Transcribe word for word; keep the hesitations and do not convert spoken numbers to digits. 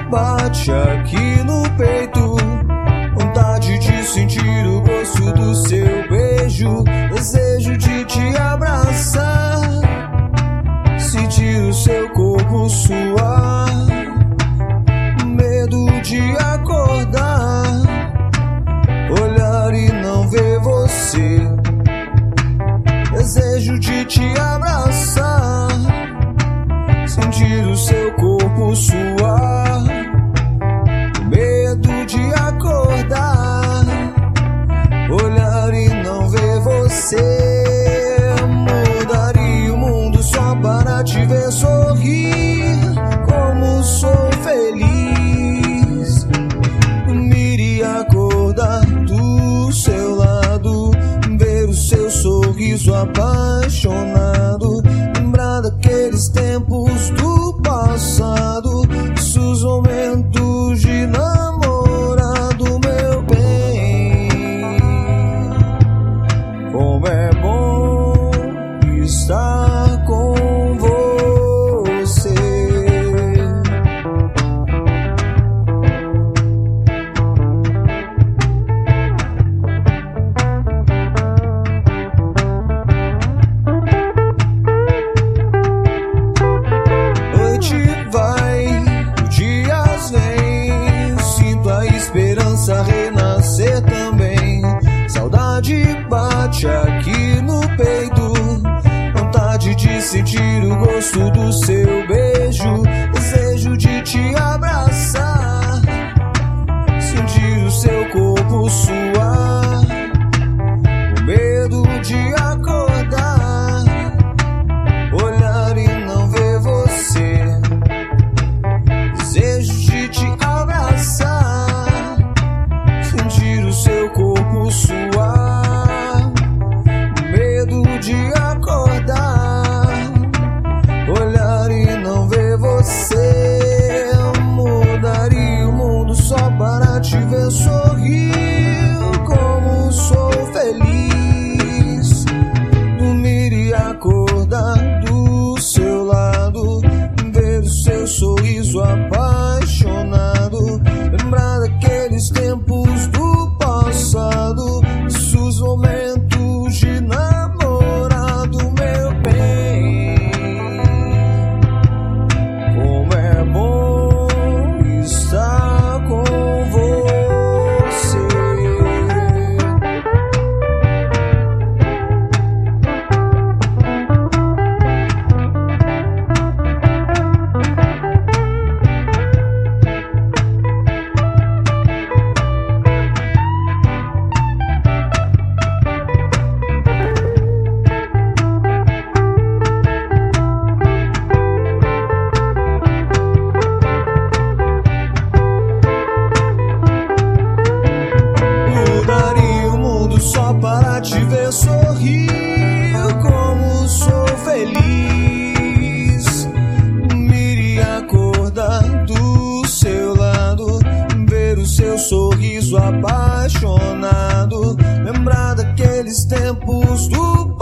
bate aqui no peito, vontade de sentir o gosto do seu beijo, desejo de te abraçar, sentir o seu corpo suar, medo de acordar, olhar e não ver você, desejo de te abraçar, sentir o seu corpo suar, medo de acordar, olhar e não ver você. Mudaria o mundo só para te ver sorrir, como sou feliz. Iria acordar do seu lado, ver o seu sorriso apaixonado, lembrar daqueles tempos do passado, esses momentos de namorado, meu bem. Como é bom estar com você. Esperança renascer também, saudade bate aqui no peito, vontade de sentir o gosto do seu beijo, desejo de te abraçar, sentir o seu corpo suar, o medo de acordar, olhar e não ver você, desejo de te abraçar, sentir o seu corpo suar, medo de acordar, olhar e não ver você. Mudaria o mundo só para te ver sorrir, como sou feliz. Dormir e acordar do seu lado, ver o seu sorriso apaixonado, lembrar daqueles tempos do passado, esses momentos de namorado, meu bem. Como é bom estar com você. Só para te ver sorrir, como sou feliz. Me acordar do seu lado, ver o seu sorriso apaixonado, lembrar daqueles tempos do